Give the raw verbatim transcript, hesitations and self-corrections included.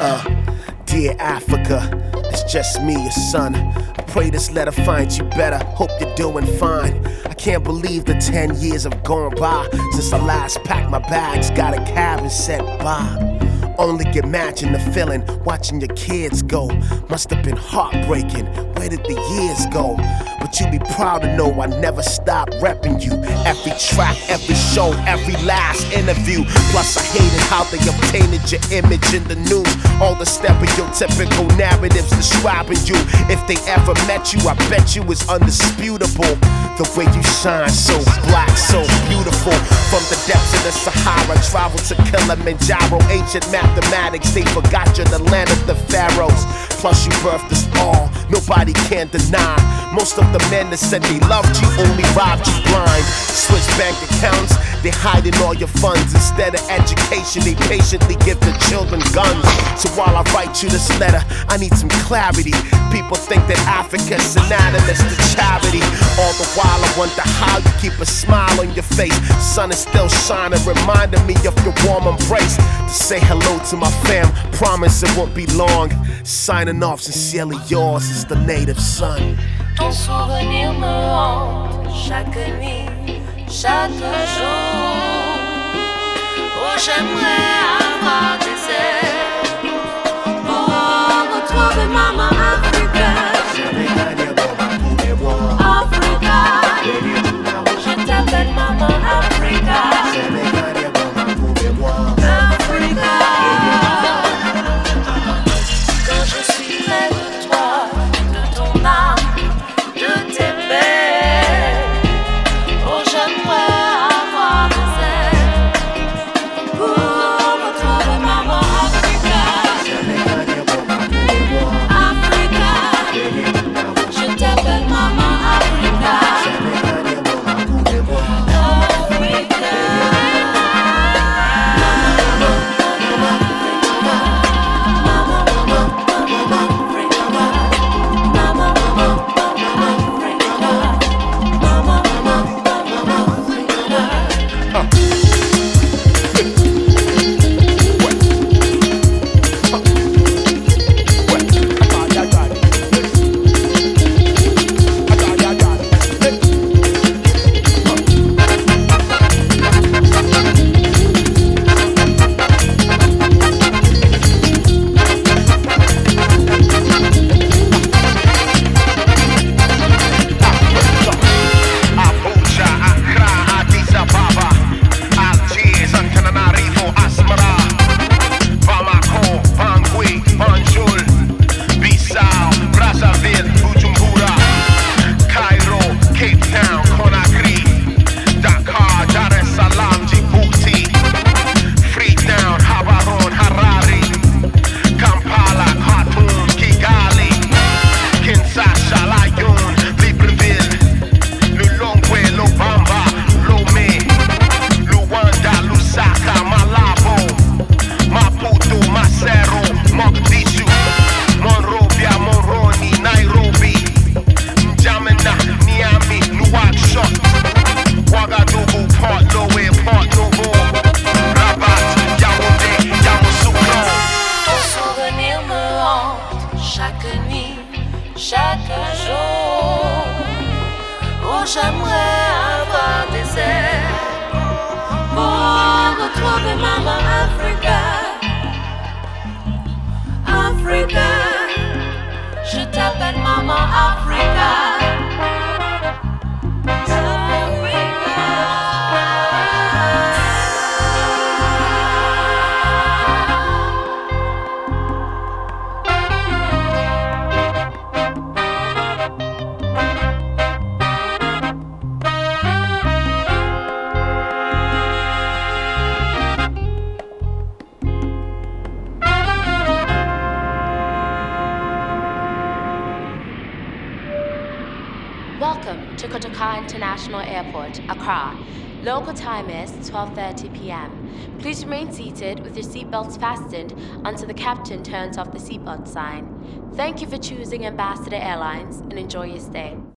Uh, dear Africa, it's just me, your son. I pray this letter finds you better. Hope you're doing fine. I can't believe the ten years have gone by since I last packed my bags, got a cab and said bye. Only imagine the feeling watching your kids go. Must have been heartbreaking. Where did the years go? But you be proud to know I never stopped repping you. Every track, every show, every last interview. Plus I hated how they obtained your image in the news. All the stereotypical narratives describing you. If they ever met you, I bet you it's undisputable. The way you shine, so black, so beautiful. From the depths of the Sahara, travel to Kilimanjaro. Ancient mathematics, they forgot you're the land of the pharaohs. Plus you birthed us all, nobody can deny. Most of the men that said they loved you only robbed you blind. Switch bank accounts, they hiding all your funds. Instead of education, they patiently give the children guns. So while I write you this letter, I need some clarity. People think that Africa's synonymous to charity. All the while I wonder how you keep a smile on your face. Sun is still shining, reminding me of your warm embrace. To say hello to my fam, promise it won't be long. Signing off, sincerely yours, is the native son. Ton souvenir me hante chaque nuit, chaque jour. Oh, j'aimerais avoir des ailes pour retrouver maman Africa. Africa, je t'appelle maman Africa. Africa, quand je suis près de toi, de ton âme. Welcome to Kotoka International Airport, Accra. Local time is twelve thirty p.m. Please remain seated with your seatbelts fastened until the captain turns off the seatbelt sign. Thank you for choosing Ambassador Airlines and enjoy your stay.